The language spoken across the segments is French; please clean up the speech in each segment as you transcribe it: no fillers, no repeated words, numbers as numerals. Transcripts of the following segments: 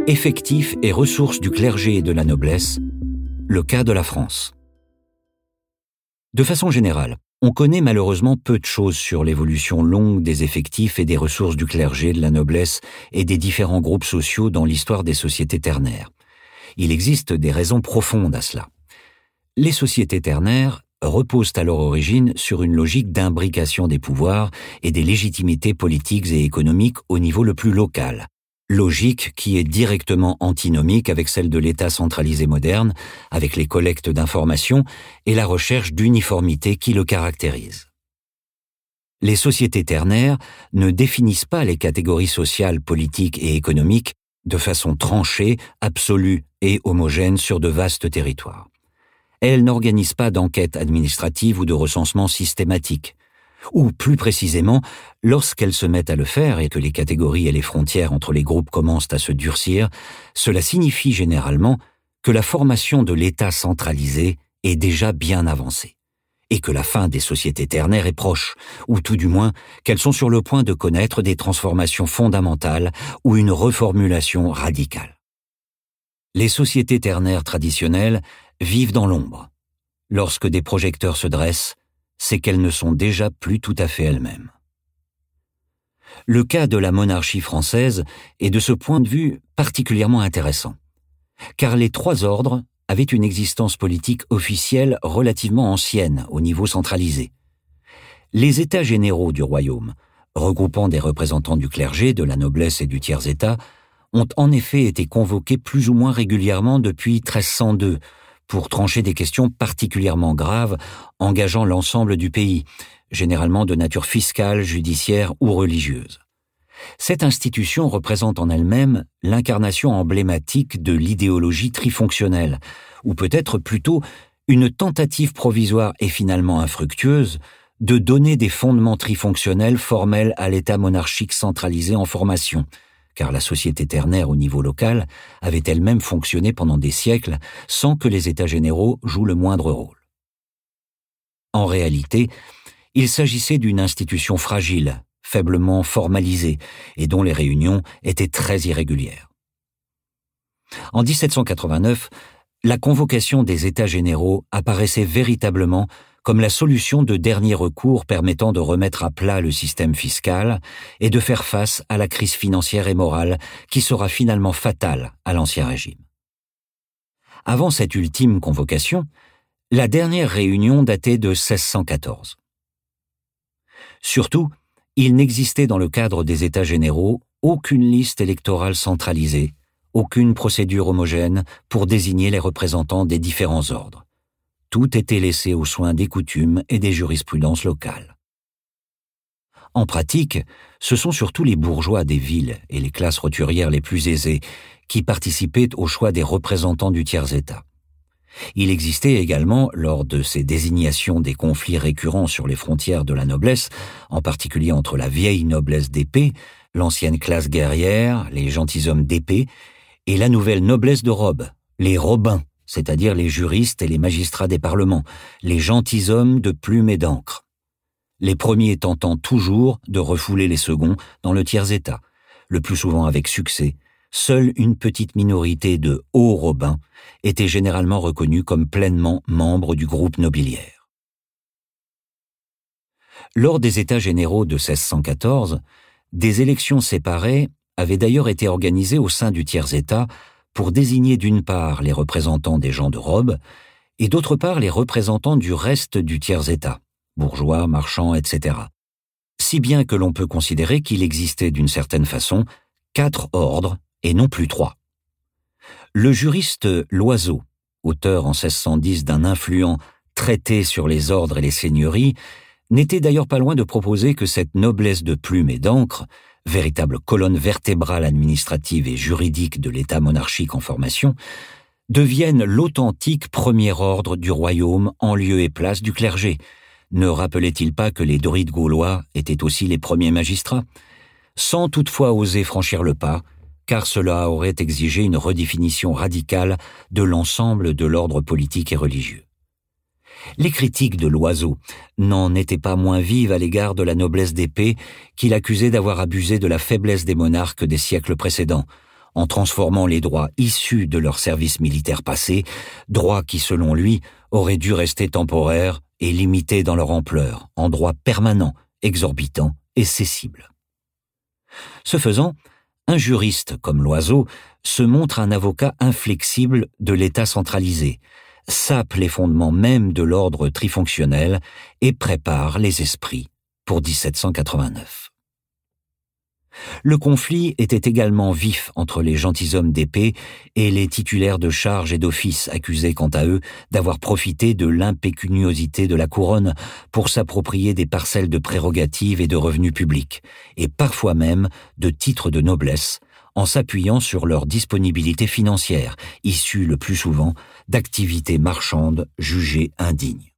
Effectifs et ressources du clergé et de la noblesse, le cas de la France. De façon générale, on connaît malheureusement peu de choses sur l'évolution longue des effectifs et des ressources du clergé, de la noblesse et des différents groupes sociaux dans l'histoire des sociétés ternaires. Il existe des raisons profondes à cela. Les sociétés ternaires reposent à leur origine sur une logique d'imbrication des pouvoirs et des légitimités politiques et économiques au niveau le plus local. Logique qui est directement antinomique avec celle de l'État centralisé moderne, avec les collectes d'informations et la recherche d'uniformité qui le caractérise. Les sociétés ternaires ne définissent pas les catégories sociales, politiques et économiques de façon tranchée, absolue et homogène sur de vastes territoires. Elles n'organisent pas d'enquête administrative ou de recensement systématique. Ou plus précisément, lorsqu'elles se mettent à le faire et que les catégories et les frontières entre les groupes commencent à se durcir, cela signifie généralement que la formation de l'État centralisé est déjà bien avancée, et que la fin des sociétés ternaires est proche, ou tout du moins qu'elles sont sur le point de connaître des transformations fondamentales ou une reformulation radicale. Les sociétés ternaires traditionnelles vivent dans l'ombre. Lorsque des projecteurs se dressent, c'est qu'elles ne sont déjà plus tout à fait elles-mêmes. Le cas de la monarchie française est de ce point de vue particulièrement intéressant, car les trois ordres avaient une existence politique officielle relativement ancienne au niveau centralisé. Les États généraux du royaume, regroupant des représentants du clergé, de la noblesse et du tiers-État, ont en effet été convoqués plus ou moins régulièrement depuis 1302, pour trancher des questions particulièrement graves engageant l'ensemble du pays, généralement de nature fiscale, judiciaire ou religieuse. Cette institution représente en elle-même l'incarnation emblématique de l'idéologie trifonctionnelle, ou peut-être plutôt une tentative provisoire et finalement infructueuse de donner des fondements trifonctionnels formels à l'État monarchique centralisé en formation, car la société ternaire au niveau local avait elle-même fonctionné pendant des siècles sans que les États généraux jouent le moindre rôle. En réalité, il s'agissait d'une institution fragile, faiblement formalisée, et dont les réunions étaient très irrégulières. En 1789, la convocation des États généraux apparaissait véritablement comme la solution de dernier recours permettant de remettre à plat le système fiscal et de faire face à la crise financière et morale qui sera finalement fatale à l'Ancien Régime. Avant cette ultime convocation, la dernière réunion datait de 1614. Surtout, il n'existait dans le cadre des États généraux aucune liste électorale centralisée, aucune procédure homogène pour désigner les représentants des différents ordres. Tout était laissé aux soins des coutumes et des jurisprudences locales. En pratique, ce sont surtout les bourgeois des villes et les classes roturières les plus aisées qui participaient au choix des représentants du tiers-État. Il existait également, lors de ces désignations, des conflits récurrents sur les frontières de la noblesse, en particulier entre la vieille noblesse d'épée, l'ancienne classe guerrière, les gentilshommes d'épée, et la nouvelle noblesse de robe, les robins, c'est-à-dire les juristes et les magistrats des parlements, les gentilshommes de plume et d'encre. Les premiers tentant toujours de refouler les seconds dans le tiers-État, le plus souvent avec succès. Seule une petite minorité de hauts robins était généralement reconnue comme pleinement membre du groupe nobiliaire. Lors des États généraux de 1614, des élections séparées avaient d'ailleurs été organisées au sein du tiers-État pour désigner d'une part les représentants des gens de robe et d'autre part les représentants du reste du tiers-État, bourgeois, marchands, etc. Si bien que l'on peut considérer qu'il existait d'une certaine façon 4 ordres et non plus 3. Le juriste Loiseau, auteur en 1610 d'un influent traité sur les ordres et les seigneuries, n'était d'ailleurs pas loin de proposer que cette noblesse de plume et d'encre, véritable colonne vertébrale administrative et juridique de l'État monarchique en formation, devienne l'authentique premier ordre du royaume en lieu et place du clergé. Ne rappelait-il pas que les Dorides gaulois étaient aussi les premiers magistrats, sans toutefois oser franchir le pas, car cela aurait exigé une redéfinition radicale de l'ensemble de l'ordre politique et religieux. Les critiques de Loiseau n'en étaient pas moins vives à l'égard de la noblesse d'épée qu'il accusait d'avoir abusé de la faiblesse des monarques des siècles précédents, en transformant les droits issus de leur service militaire passé, droits qui, selon lui, auraient dû rester temporaires et limités dans leur ampleur, en droits permanents, exorbitants et cessibles. Ce faisant, un juriste comme Loiseau se montre un avocat inflexible de l'État centralisé, sape les fondements même de l'ordre trifonctionnel et prépare les esprits pour 1789. Le conflit était également vif entre les gentilshommes d'épée et les titulaires de charges et d'offices accusés quant à eux d'avoir profité de l'impécuniosité de la couronne pour s'approprier des parcelles de prérogatives et de revenus publics, et parfois même de titres de noblesse, en s'appuyant sur leur disponibilité financière, issue le plus souvent d'activités marchandes jugées indignes.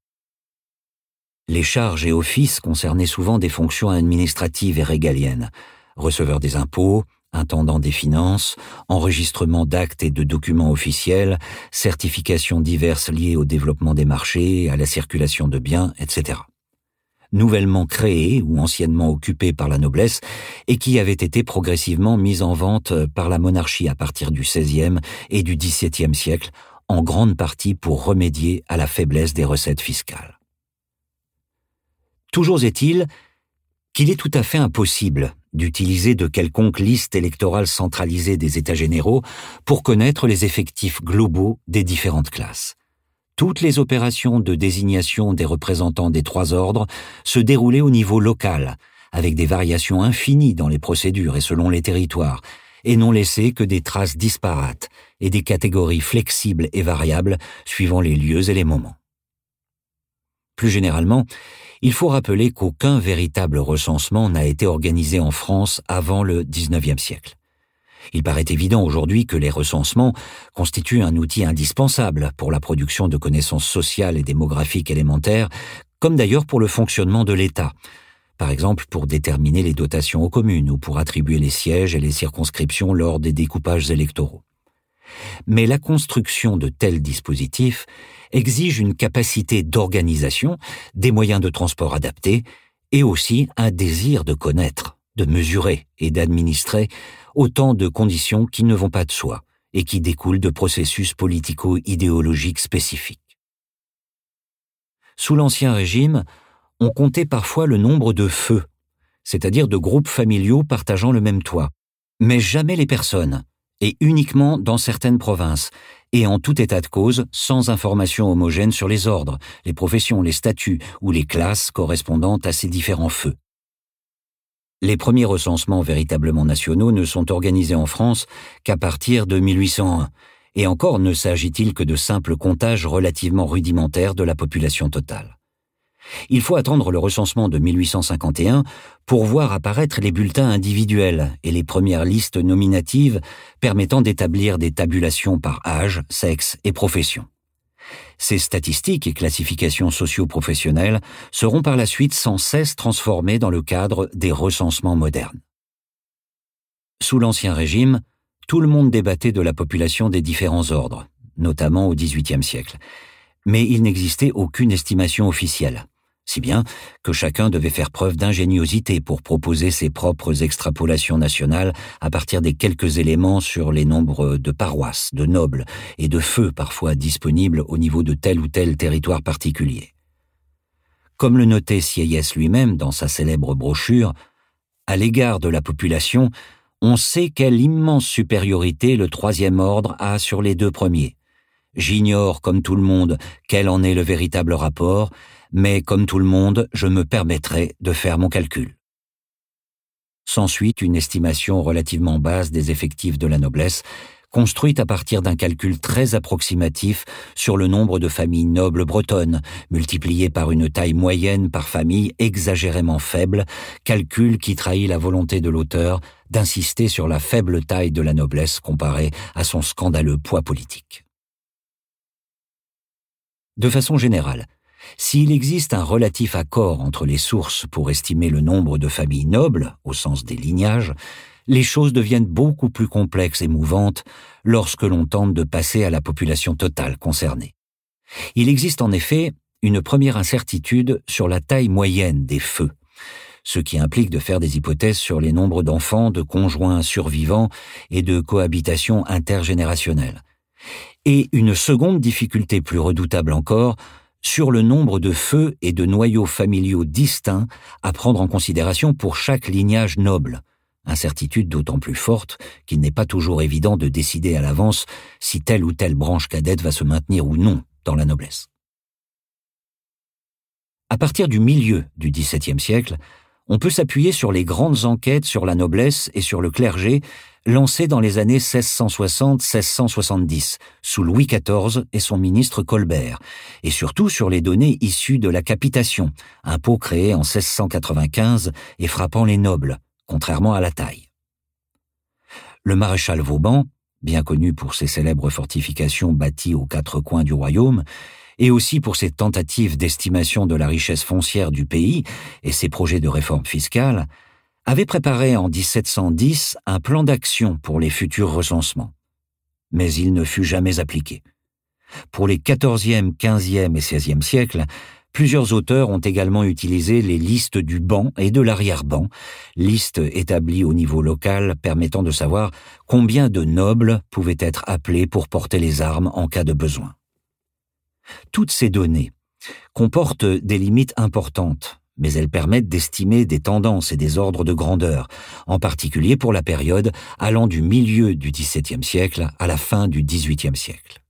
Les charges et offices concernaient souvent des fonctions administratives et régaliennes, receveur des impôts, intendant des finances, enregistrement d'actes et de documents officiels, certifications diverses liées au développement des marchés, à la circulation de biens, etc. Nouvellement créées ou anciennement occupées par la noblesse et qui avaient été progressivement mises en vente par la monarchie à partir du XVIe et du XVIIe siècle, en grande partie pour remédier à la faiblesse des recettes fiscales. Toujours est-il qu'il est tout à fait impossible d'utiliser de quelconque liste électorale centralisée des États généraux pour connaître les effectifs globaux des différentes classes. Toutes les opérations de désignation des représentants des trois ordres se déroulaient au niveau local, avec des variations infinies dans les procédures et selon les territoires, et n'ont laissé que des traces disparates et des catégories flexibles et variables suivant les lieux et les moments. Plus généralement, il faut rappeler qu'aucun véritable recensement n'a été organisé en France avant le XIXe siècle. Il paraît évident aujourd'hui que les recensements constituent un outil indispensable pour la production de connaissances sociales et démographiques élémentaires, comme d'ailleurs pour le fonctionnement de l'État, par exemple pour déterminer les dotations aux communes ou pour attribuer les sièges et les circonscriptions lors des découpages électoraux. Mais la construction de tels dispositifs exige une capacité d'organisation, des moyens de transport adaptés et aussi un désir de connaître, de mesurer et d'administrer autant de conditions qui ne vont pas de soi et qui découlent de processus politico-idéologiques spécifiques. Sous l'Ancien Régime, on comptait parfois le nombre de feux, c'est-à-dire de groupes familiaux partageant le même toit, mais jamais les personnes, et uniquement dans certaines provinces, et en tout état de cause, sans information homogène sur les ordres, les professions, les statuts ou les classes correspondant à ces différents feux. Les premiers recensements véritablement nationaux ne sont organisés en France qu'à partir de 1801, et encore ne s'agit-il que de simples comptages relativement rudimentaires de la population totale. Il faut attendre le recensement de 1851 pour voir apparaître les bulletins individuels et les premières listes nominatives permettant d'établir des tabulations par âge, sexe et profession. Ces statistiques et classifications socio-professionnelles seront par la suite sans cesse transformées dans le cadre des recensements modernes. Sous l'Ancien Régime, tout le monde débattait de la population des différents ordres, notamment au XVIIIe siècle, mais il n'existait aucune estimation officielle, si bien que chacun devait faire preuve d'ingéniosité pour proposer ses propres extrapolations nationales à partir des quelques éléments sur les nombres de paroisses, de nobles et de feux parfois disponibles au niveau de tel ou tel territoire particulier. Comme le notait Sieyès lui-même dans sa célèbre brochure, à l'égard de la population, on sait quelle immense supériorité le troisième ordre a sur les deux premiers. J'ignore, comme tout le monde, quel en est le véritable rapport, mais comme tout le monde, je me permettrai de faire mon calcul. S'ensuit une estimation relativement basse des effectifs de la noblesse, construite à partir d'un calcul très approximatif sur le nombre de familles nobles bretonnes, multiplié par une taille moyenne par famille exagérément faible, calcul qui trahit la volonté de l'auteur d'insister sur la faible taille de la noblesse comparée à son scandaleux poids politique. De façon générale, s'il existe un relatif accord entre les sources pour estimer le nombre de familles nobles, au sens des lignages, les choses deviennent beaucoup plus complexes et mouvantes lorsque l'on tente de passer à la population totale concernée. Il existe en effet une première incertitude sur la taille moyenne des feux, ce qui implique de faire des hypothèses sur les nombres d'enfants, de conjoints survivants et de cohabitation intergénérationnelle. Et une seconde difficulté plus redoutable encore, sur le nombre de feux et de noyaux familiaux distincts à prendre en considération pour chaque lignage noble. Incertitude d'autant plus forte qu'il n'est pas toujours évident de décider à l'avance si telle ou telle branche cadette va se maintenir ou non dans la noblesse. À partir du milieu du XVIIe siècle, on peut s'appuyer sur les grandes enquêtes sur la noblesse et sur le clergé lancées dans les années 1660-1670 sous Louis XIV et son ministre Colbert, et surtout sur les données issues de la capitation, impôt créé en 1695 et frappant les nobles, contrairement à la taille. Le maréchal Vauban, bien connu pour ses célèbres fortifications bâties aux quatre coins du royaume, et aussi pour ses tentatives d'estimation de la richesse foncière du pays et ses projets de réforme fiscale, avait préparé en 1710 un plan d'action pour les futurs recensements. Mais il ne fut jamais appliqué. Pour les XIVe, XVe et XVIe siècles, plusieurs auteurs ont également utilisé les listes du ban et de l'arrière-ban, listes établies au niveau local permettant de savoir combien de nobles pouvaient être appelés pour porter les armes en cas de besoin. Toutes ces données comportent des limites importantes, mais elles permettent d'estimer des tendances et des ordres de grandeur, en particulier pour la période allant du milieu du XVIIe siècle à la fin du XVIIIe siècle.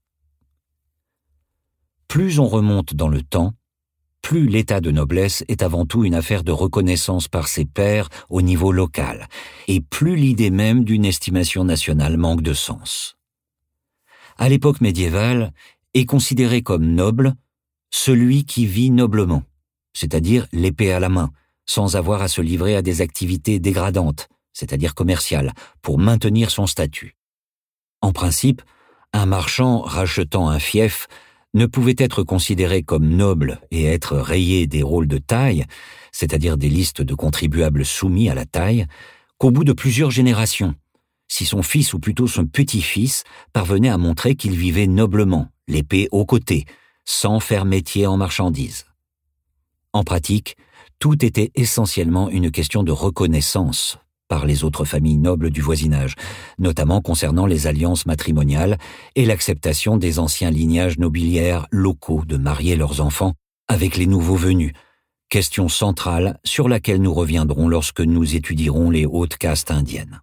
Plus on remonte dans le temps, plus l'état de noblesse est avant tout une affaire de reconnaissance par ses pairs au niveau local, et plus l'idée même d'une estimation nationale manque de sens. À l'époque médiévale, est considéré comme noble celui qui vit noblement, c'est-à-dire l'épée à la main, sans avoir à se livrer à des activités dégradantes, c'est-à-dire commerciales, pour maintenir son statut. En principe, un marchand rachetant un fief ne pouvait être considéré comme noble et être rayé des rôles de taille, c'est-à-dire des listes de contribuables soumis à la taille, qu'au bout de plusieurs générations, si son fils ou plutôt son petit-fils parvenait à montrer qu'il vivait noblement, l'épée au côté, sans faire métier en marchandises. En pratique, tout était essentiellement une question de reconnaissance par les autres familles nobles du voisinage, notamment concernant les alliances matrimoniales et l'acceptation des anciens lignages nobiliaires locaux de marier leurs enfants avec les nouveaux venus, question centrale sur laquelle nous reviendrons lorsque nous étudierons les hautes castes indiennes.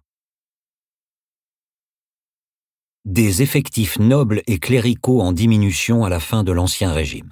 Des effectifs nobles et cléricaux en diminution à la fin de l'Ancien Régime.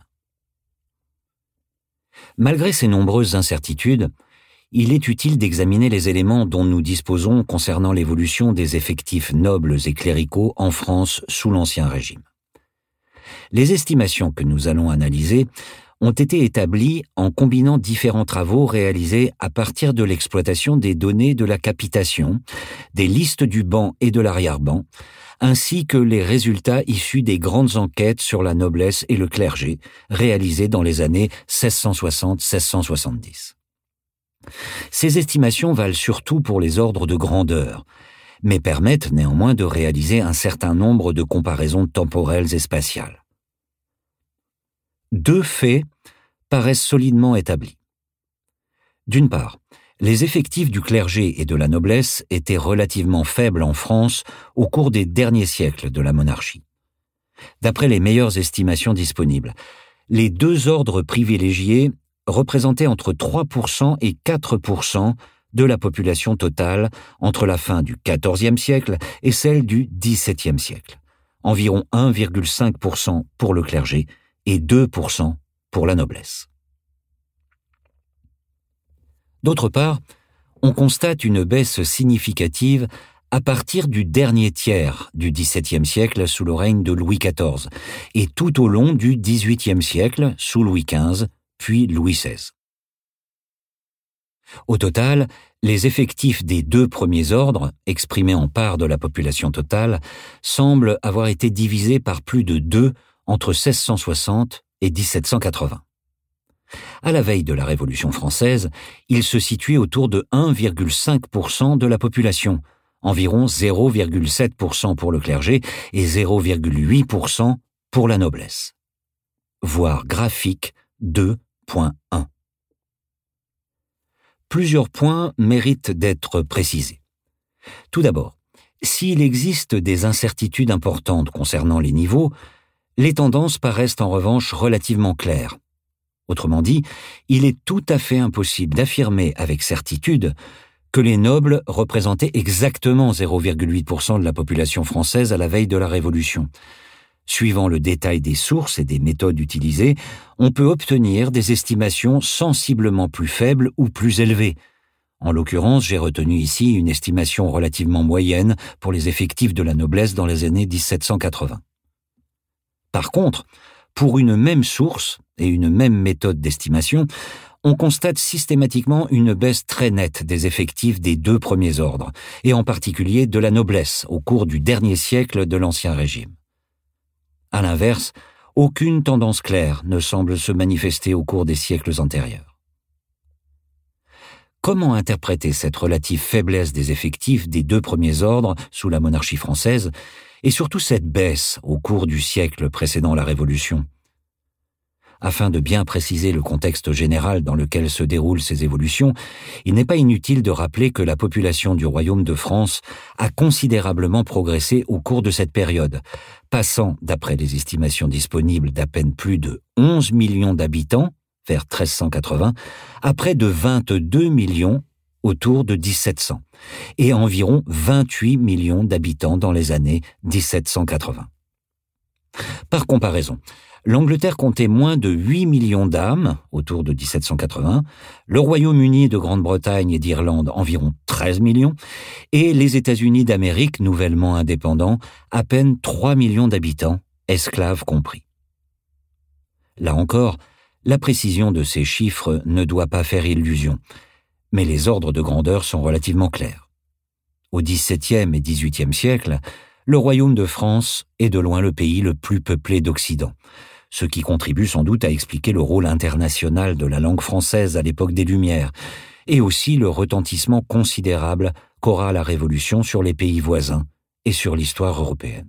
Malgré ces nombreuses incertitudes, il est utile d'examiner les éléments dont nous disposons concernant l'évolution des effectifs nobles et cléricaux en France sous l'Ancien Régime. Les estimations que nous allons analyser ont été établies en combinant différents travaux réalisés à partir de l'exploitation des données de la capitation, des listes du ban et de l'arrière-ban, ainsi que les résultats issus des grandes enquêtes sur la noblesse et le clergé, réalisées dans les années 1660-1670. Ces estimations valent surtout pour les ordres de grandeur, mais permettent néanmoins de réaliser un certain nombre de comparaisons temporelles et spatiales. Deux faits paraissent solidement établis. D'une part, les effectifs du clergé et de la noblesse étaient relativement faibles en France au cours des derniers siècles de la monarchie. D'après les meilleures estimations disponibles, les deux ordres privilégiés représentaient entre 3% et 4% de la population totale entre la fin du XIVe siècle et celle du XVIIe siècle, environ 1,5% pour le clergé et 2% pour la noblesse. D'autre part, on constate une baisse significative à partir du dernier tiers du XVIIe siècle sous le règne de Louis XIV et tout au long du XVIIIe siècle sous Louis XV puis Louis XVI. Au total, les effectifs des deux premiers ordres, exprimés en part de la population totale, semblent avoir été divisés par plus de 2 entre 1660 et 1780. À la veille de la Révolution française, il se situait autour de 1,5% de la population, environ 0,7% pour le clergé et 0,8% pour la noblesse. Voir graphique 2.1. Plusieurs points méritent d'être précisés. Tout d'abord, s'il existe des incertitudes importantes concernant les niveaux, les tendances paraissent en revanche relativement claires. Autrement dit, il est tout à fait impossible d'affirmer avec certitude que les nobles représentaient exactement 0,8% de la population française à la veille de la Révolution. Suivant le détail des sources et des méthodes utilisées, on peut obtenir des estimations sensiblement plus faibles ou plus élevées. En l'occurrence, j'ai retenu ici une estimation relativement moyenne pour les effectifs de la noblesse dans les années 1780. Par contre, pour une même source et une même méthode d'estimation, on constate systématiquement une baisse très nette des effectifs des deux premiers ordres, et en particulier de la noblesse au cours du dernier siècle de l'Ancien Régime. À l'inverse, aucune tendance claire ne semble se manifester au cours des siècles antérieurs. Comment interpréter cette relative faiblesse des effectifs des deux premiers ordres sous la monarchie française, et surtout cette baisse au cours du siècle précédant la Révolution ? Afin de bien préciser le contexte général dans lequel se déroulent ces évolutions, il n'est pas inutile de rappeler que la population du Royaume de France a considérablement progressé au cours de cette période, passant, d'après les estimations disponibles, d'à peine plus de 11 millions d'habitants, vers 1380, à près de 22 millions autour de 1700, et environ 28 millions d'habitants dans les années 1780. Par comparaison, l'Angleterre comptait moins de 8 millions d'âmes autour de 1780, le Royaume-Uni de Grande-Bretagne et d'Irlande environ 13 millions, et les États-Unis d'Amérique, nouvellement indépendants, à peine 3 millions d'habitants, esclaves compris. Là encore, la précision de ces chiffres ne doit pas faire illusion, mais les ordres de grandeur sont relativement clairs. Au XVIIe et XVIIIe siècle, le Royaume de France est de loin le pays le plus peuplé d'Occident, ce qui contribue sans doute à expliquer le rôle international de la langue française à l'époque des Lumières, et aussi le retentissement considérable qu'aura la Révolution sur les pays voisins et sur l'histoire européenne.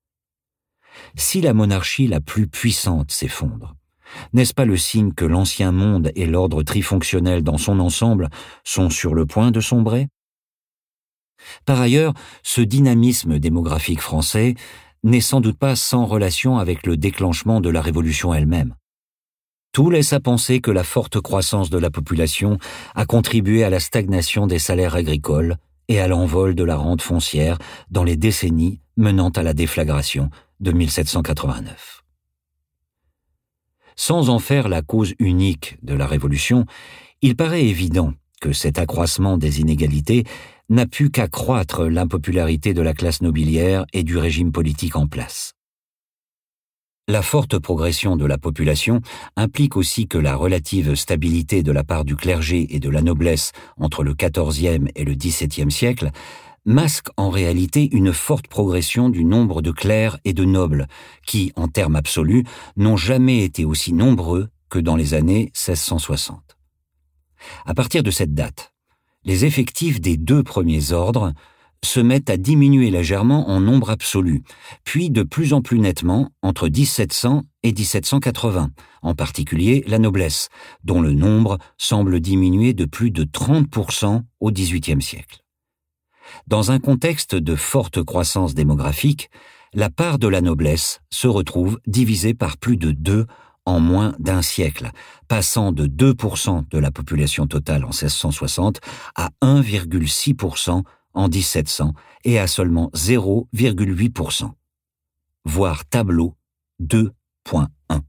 Si la monarchie la plus puissante s'effondre, n'est-ce pas le signe que l'ancien monde et l'ordre trifonctionnel dans son ensemble sont sur le point de sombrer ? Par ailleurs, ce dynamisme démographique français n'est sans doute pas sans relation avec le déclenchement de la Révolution elle-même. Tout laisse à penser que la forte croissance de la population a contribué à la stagnation des salaires agricoles et à l'envol de la rente foncière dans les décennies menant à la déflagration de 1789. Sans en faire la cause unique de la Révolution, il paraît évident que cet accroissement des inégalités n'a pu qu'accroître l'impopularité de la classe nobiliaire et du régime politique en place. La forte progression de la population implique aussi que la relative stabilité de la part du clergé et de la noblesse entre le XIVe et le XVIIe siècle masque en réalité une forte progression du nombre de clercs et de nobles qui, en termes absolus, n'ont jamais été aussi nombreux que dans les années 1660. À partir de cette date, les effectifs des deux premiers ordres se mettent à diminuer légèrement en nombre absolu, puis de plus en plus nettement entre 1700 et 1780, en particulier la noblesse, dont le nombre semble diminuer de plus de 30% au XVIIIe siècle. Dans un contexte de forte croissance démographique, la part de la noblesse se retrouve divisée par plus de 2 en moins d'un siècle, passant de 2% de la population totale en 1660 à 1,6% en 1700 et à seulement 0,8%. Voir tableau 2.1.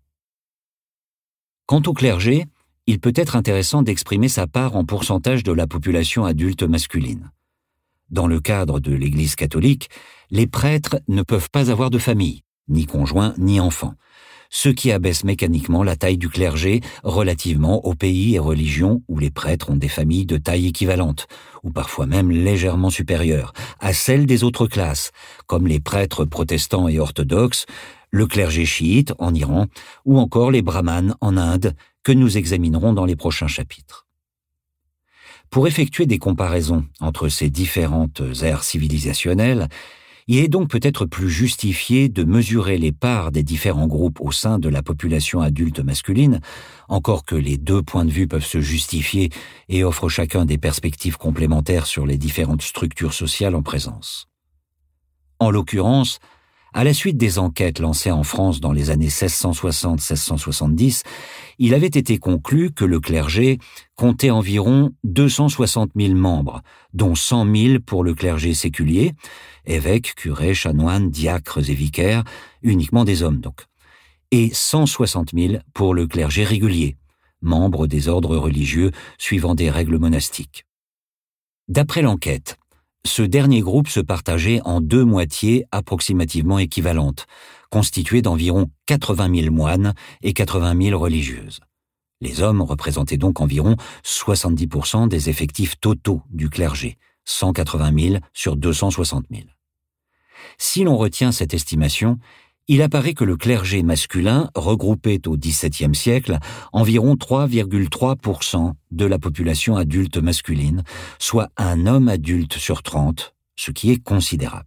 Quant au clergé, il peut être intéressant d'exprimer sa part en pourcentage de la population adulte masculine. Dans le cadre de l'Église catholique, les prêtres ne peuvent pas avoir de famille, ni conjoint, ni enfant, ce qui abaisse mécaniquement la taille du clergé relativement aux pays et religions où les prêtres ont des familles de taille équivalente, ou parfois même légèrement supérieure, à celles des autres classes, comme les prêtres protestants et orthodoxes, le clergé chiite en Iran, ou encore les brahmanes en Inde, que nous examinerons dans les prochains chapitres. Pour effectuer des comparaisons entre ces différentes ères civilisationnelles, Il est donc peut-être plus justifié de mesurer les parts des différents groupes au sein de la population adulte masculine, encore que les deux points de vue peuvent se justifier et offrent chacun des perspectives complémentaires sur les différentes structures sociales en présence. En l'occurrence, à la suite des enquêtes lancées en France dans les années 1660-1670, il avait été conclu que le clergé comptait environ 260 000 membres, dont 100 000 pour le clergé séculier, évêques, curés, chanoines, diacres et vicaires, uniquement des hommes donc, et 160 000 pour le clergé régulier, membres des ordres religieux suivant des règles monastiques. D'après l'enquête, ce dernier groupe se partageait en deux moitiés approximativement équivalentes, constituées d'environ 80 000 moines et 80 000 religieuses. Les hommes représentaient donc environ 70% des effectifs totaux du clergé, 180 000 sur 260 000. Si l'on retient cette estimation, il apparaît que le clergé masculin regroupait au XVIIe siècle environ 3,3% de la population adulte masculine, soit un homme adulte sur 30, ce qui est considérable.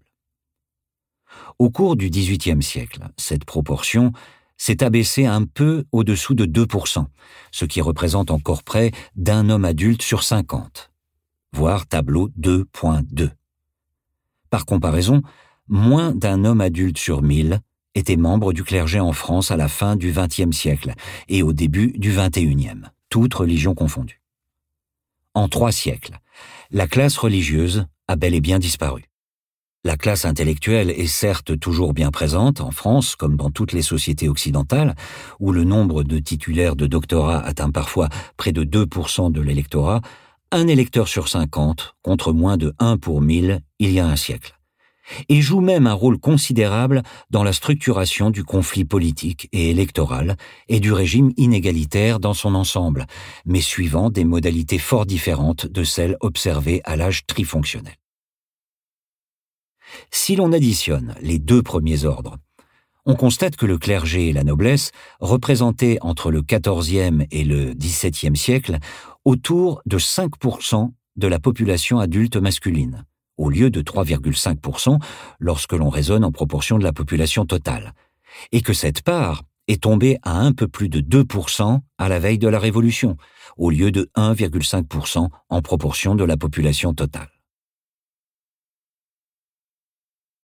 Au cours du XVIIIe siècle, cette proportion s'est abaissée un peu au-dessous de 2%, ce qui représente encore près d'un homme adulte sur 50, voire tableau 2.2. Par comparaison, moins d'un homme adulte sur 1000 était membre du clergé en France à la fin du XXe siècle et au début du XXIe, toutes religions confondues. En 3 siècles, la classe religieuse a bel et bien disparu. La classe intellectuelle est certes toujours bien présente en France comme dans toutes les sociétés occidentales, où le nombre de titulaires de doctorat atteint parfois près de 2% de l'électorat, un électeur sur 50 contre moins de 1 pour 1000 il y a un siècle, et joue même un rôle considérable dans la structuration du conflit politique et électoral et du régime inégalitaire dans son ensemble, mais suivant des modalités fort différentes de celles observées à l'âge trifonctionnel. Si l'on additionne les deux premiers ordres, on constate que le clergé et la noblesse représentaient entre le XIVe et le XVIIe siècle autour de 5% de la population adulte masculine, au lieu de 3,5% lorsque l'on raisonne en proportion de la population totale, et que cette part est tombée à un peu plus de 2% à la veille de la Révolution, au lieu de 1,5% en proportion de la population totale.